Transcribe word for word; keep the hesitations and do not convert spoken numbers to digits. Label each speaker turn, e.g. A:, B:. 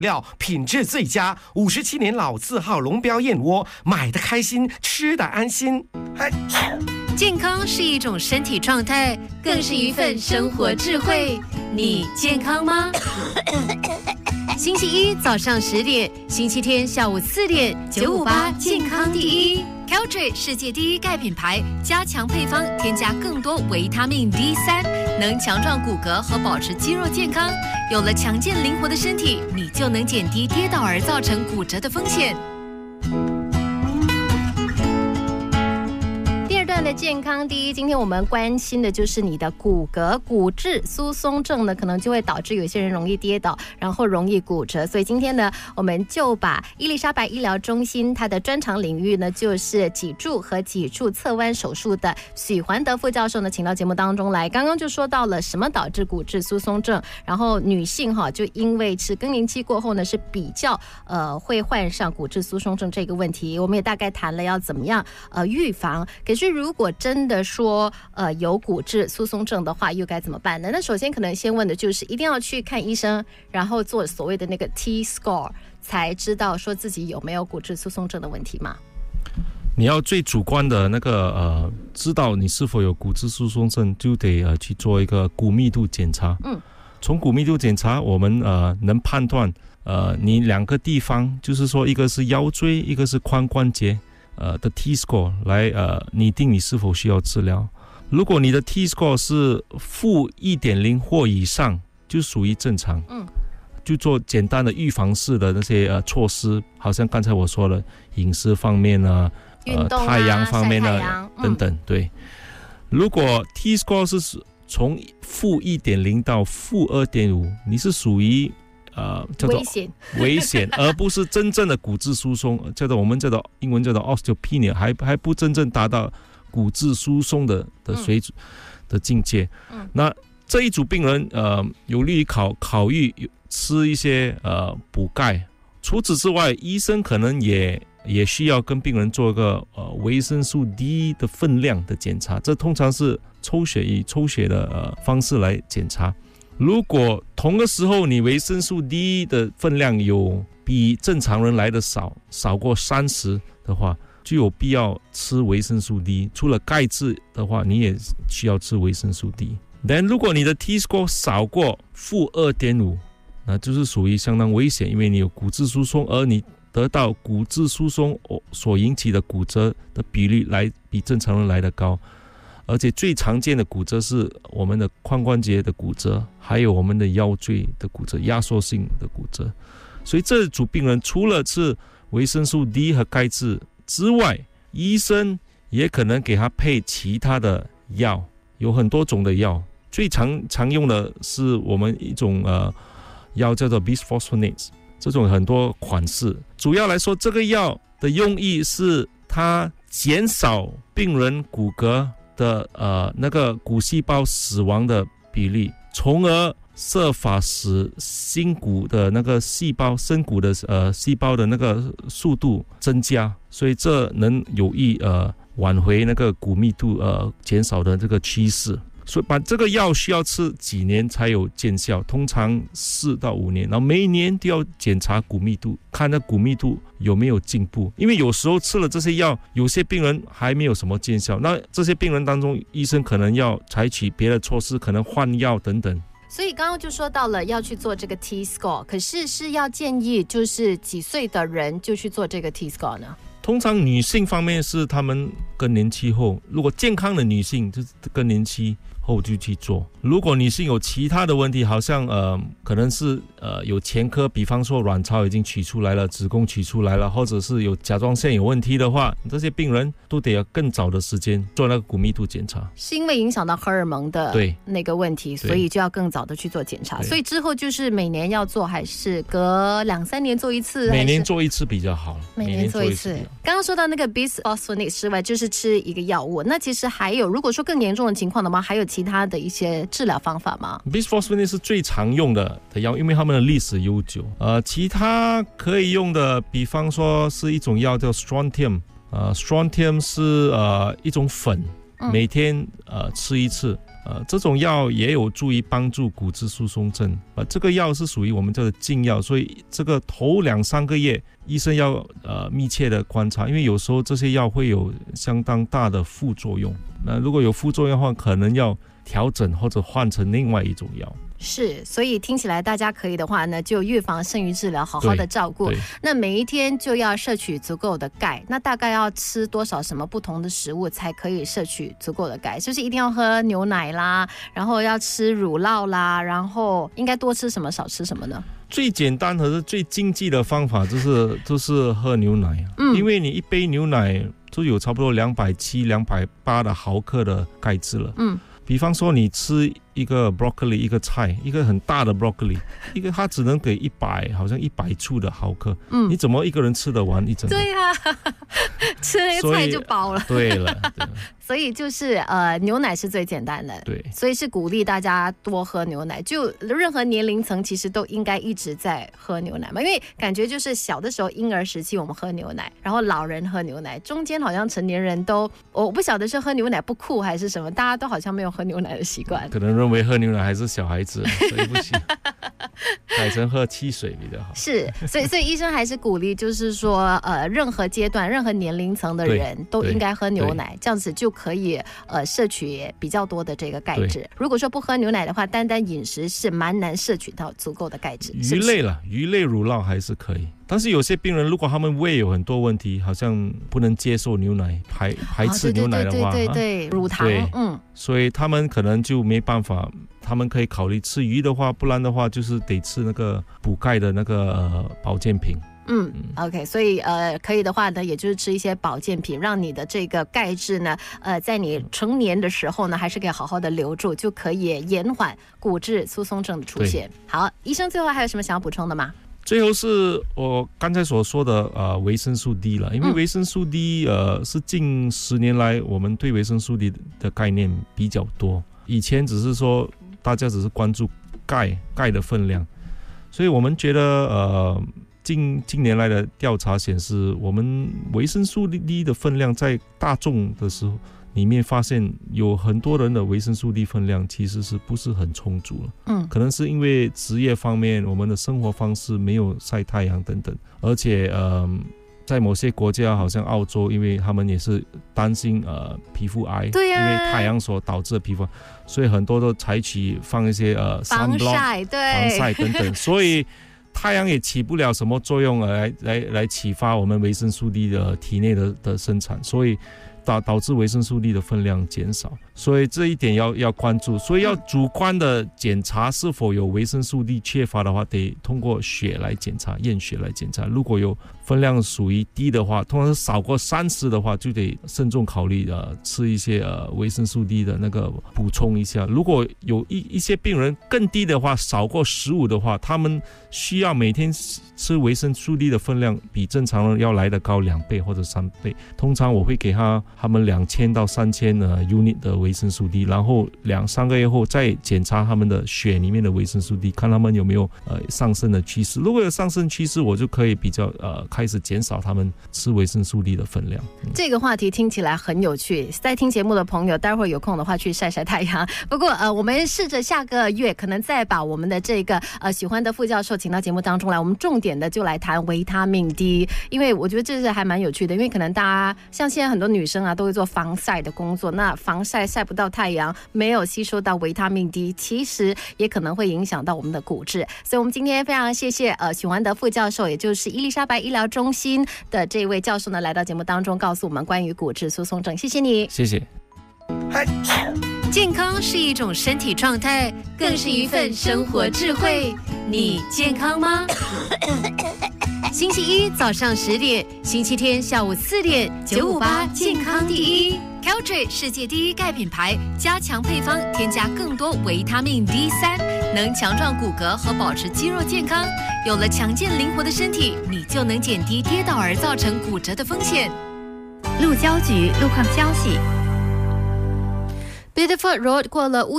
A: 料品质最佳，五十七年老字号龙标燕窝，买的开心，吃的安心。
B: 健康是一种身体状态，更是一份生活智慧。你健康吗？星期一早上十点，星期天下午四点，九五八健康第一。Caltrate 世界第一钙品牌，加强配方，添加更多维他命 D 三，能强壮骨骼和保持肌肉健康。有了强健灵活的身体，你就能减低跌倒而造成骨折的风险。的健康第一，今天我们关心的就是你的骨骼骨质疏松症呢，可能就会导致有些人容易跌倒，然后容易骨折。所以今天呢，我们就把伊丽莎白医疗中心它的专长领域呢，就是脊柱和脊柱侧弯手术的许环德副教授呢，请到节目当中来。刚刚就说到了什么导致骨质疏松症，然后女性哈，就因为是更年期过后呢，是比较呃会患上骨质疏松症这个问题。我们也大概谈了要怎么样呃预防。可是如果真的说呃有骨质疏松症的话，又该怎么办呢？那首先可能先问的就是一定要去看医生，然后做所谓的那个 T score， 才知道说自己有没有骨质疏松症的问题吗？
C: 你要最主观的那个呃，知道你是否有骨质疏松症，就得呃去做一个骨密度检查。嗯，从骨密度检查，我们呃能判断呃你两个地方，就是说一个是腰椎，一个是髋关节。呃的 T score 来呃拟定你是否需要治疗。如果你的 T score 是负一点零或以上，就属于正常。嗯，就做简单的预防式的那些呃措施，好像刚才我说了，饮食方面啊，
B: 呃
C: 太阳方面啊、嗯、等等。对，如果 T score 是从负一点零到负二点五，你是属于呃，叫做
B: 危险，
C: 危险，而不是真正的骨质疏松，叫做我们叫做英文叫做 osteopenia， 还还不真正达到骨质疏松的的水准、嗯、的境界。嗯，那这一组病人呃，有利于考考虑吃一些呃补钙。除此之外，医生可能也也需要跟病人做一个呃维生素 D 的分量的检查，这通常是抽血以抽血的呃方式来检查。如果同个时候你维生素 D 的分量有比正常人来的少，少过三十的话，就有必要吃维生素 D。除了钙质的话，你也需要吃维生素 D。但如果你的 T score 少过负 二点五， 那就是属于相当危险，因为你有骨质疏松，而你得到骨质疏松所引起的骨折的比率来比正常人来得高。而且最常见的骨折是我们的髋关节的骨折，还有我们的腰椎的骨折，压缩性的骨折。所以这组病人除了吃维生素 D 和钙质之外，医生也可能给他配其他的药，有很多种的药。最常常用的是我们一种呃药叫做 bisphosphonates， 这种很多款式。主要来说，这个药的用意是它减少病人骨骼的呃那个骨细胞死亡的比例，从而设法使新骨的那个细胞生骨的呃细胞的那个速度增加，所以这能有益呃挽回那个骨密度呃减少的这个趋势。所以把这个药需要吃几年才有见效，通常四到五年，然后每一年都要检查骨密度，看那骨密度有没有进步。因为有时候吃了这些药，有些病人还没有什么见效，那这些病人当中，医生可能要采取别的措施，可能换药等等。
B: 所以刚刚就说到了要去做这个 T score， 可是是要建议就是几岁的人就去做这个 T score 呢？
C: 通常女性方面是她们更年期后，如果健康的女性就是更年期后就去做。如果女性有其他的问题，好像呃可能是呃有前科，比方说卵巢已经取出来了，子宫取出来了，或者是有甲状腺有问题的话，这些病人都得要更早的时间做那个骨密度检查。
B: 是因为影响到荷尔蒙的那个问题，所以就要更早的去做检查。所以之后就是每年要做，还是隔两三年做一次？
C: 每年做一次比较好。
B: 每年做一次。刚刚说到那个 bisphosphonates 之外，就是吃一个药物。那其实还有，如果说更严重的情况的话，还有其他的一些治疗方法吗？
C: bisphosphonates 是最常用的的药，因为他们的历史悠久。呃，其他可以用的，比方说是一种药叫 strontium， 呃 strontium 是呃一种粉，每天呃吃一次。 呃，这种药也有助于帮助骨质疏松症。呃，这个药是属于我们叫做禁药，所以这个头两三个月医生要呃密切的观察，因为有时候这些药会有相当大的副作用。那如果有副作用的话，可能要调整或者换成另外一种药。
B: 是，所以听起来大家可以的话呢，就预防胜于治疗，好好的照顾。那每一天就要摄取足够的钙，那大概要吃多少什么不同的食物才可以摄取足够的钙？就是一定要喝牛奶啦，然后要吃乳酪啦，然后应该多吃什么少吃什么呢？
C: 最简单和是最经济的方法就是就是喝牛奶，嗯，因为你一杯牛奶就有差不多两百七、两百八的毫克的钙质了，嗯。比方说你吃一个 broccoli 一个菜，一个很大的 broccoli， 一个它只能给一百，好像一百处的毫克，嗯，你怎么一个人吃得完一整个？对啊，
B: 吃那个菜就饱了。
C: 对了，对了
B: 所以就是呃，牛奶是最简单的，
C: 对，
B: 所以是鼓励大家多喝牛奶。就任何年龄层其实都应该一直在喝牛奶嘛，因为感觉就是小的时候婴儿时期我们喝牛奶，然后老人喝牛奶，中间好像成年人都我不晓得是喝牛奶不酷还是什么，大家都好像没有喝牛奶的习惯，
C: 可能认为喝牛奶还是小孩子，所以不行，改成喝汽水比较好。
B: 是，所以所以医生还是鼓励，就是说呃，任何阶段、任何年龄层的人都应该喝牛奶，这样子就可以呃摄取比较多的这个钙质。如果说不喝牛奶的话，单单饮食是蛮难摄取到足够的钙质。
C: 鱼类了，鱼类乳酪还是可以。但是有些病人，如果他们胃有很多问题，好像不能接受牛奶，排排斥牛奶的话，
B: 哦、对对对 对, 对, 对，乳糖，嗯，
C: 所以他们可能就没办法。他们可以考虑吃鱼的话，不然的话就是得吃那个补钙的那个、呃、保健品。
B: 嗯 ，OK， 所以呃，可以的话呢，也就是吃一些保健品，让你的这个钙质呢，呃，在你成年的时候呢，还是可以好好的留住，就可以延缓骨质疏松症的出现。好，医生最后还有什么想要补充的吗？
C: 最后是我刚才所说的呃维生素 D 了，因为维生素 D 呃是近十年来我们对维生素 D 的概念比较多，以前只是说大家只是关注钙钙的分量，所以我们觉得呃近近年来的调查显示，我们维生素 D 的分量在大众的时候里面发现有很多人的维生素 D 分量其实是不是很充足了，嗯，可能是因为职业方面我们的生活方式没有晒太阳等等，而且呃在某些国家好像澳洲，因为他们也是担心呃皮肤癌，对啊，因为太阳所导致的皮肤，所以很多都采取放一些呃
B: 防晒，对，
C: 防晒等等，所以太阳也起不了什么作用来来来启发我们维生素 D 的体内的的生产，所以导导致维生素 D 的分量减少，所以这一点要要关注。所以要主观的检查是否有维生素 D 缺乏的话，得通过血来检查，验血来检查。如果有分量属于低的话，通常是少过三十的话，就得慎重考虑呃吃一些呃维生素 D 的那个补充一下。如果有一一些病人更低的话，少过十五的话，他们需要每天吃维生素 D 的分量比正常人要来得高两倍或者三倍。通常我会给他他们两千到三千呃 unit 的维生素 D， 然后两三个月后再检查他们的血里面的维生素 D， 看他们有没有呃上升的趋势。如果有上升趋势，我就可以比较呃开始减少他们吃维生素 D 的分量。
B: 嗯、这个话题听起来很有趣，在听节目的朋友，待会儿有空的话去晒晒太阳。不过呃，我们试着下个月可能再把我们的这个呃喜欢的副教授请到节目当中来，我们重点的就来谈维他命 D， 因为我觉得这是还蛮有趣的，因为可能大家像现在很多女生啊都会做防晒的工作，那防晒晒不到太阳，没有吸收到维他命 D， 其实也可能会影响到我们的骨质。所以我们今天非常谢谢呃许环德副教授，也就是伊丽莎白医疗中心的这位教授呢，来到节目当中告诉我们关于骨质疏松症。谢谢你，
C: 谢谢。
D: 健康是一种身体状态，更是一份生活智慧。你健康吗？星期一早上十点，星期天下午四点，九五八健康第一 Caltrate 世界第一钙品牌，加强配方，添加更多维他命 D 三，能强壮骨骼和保持肌肉健康。有了强健灵活的身体，你就能减低跌倒而造成骨折的风险。路交局路况消息。
B: Beautiful Road 过了乌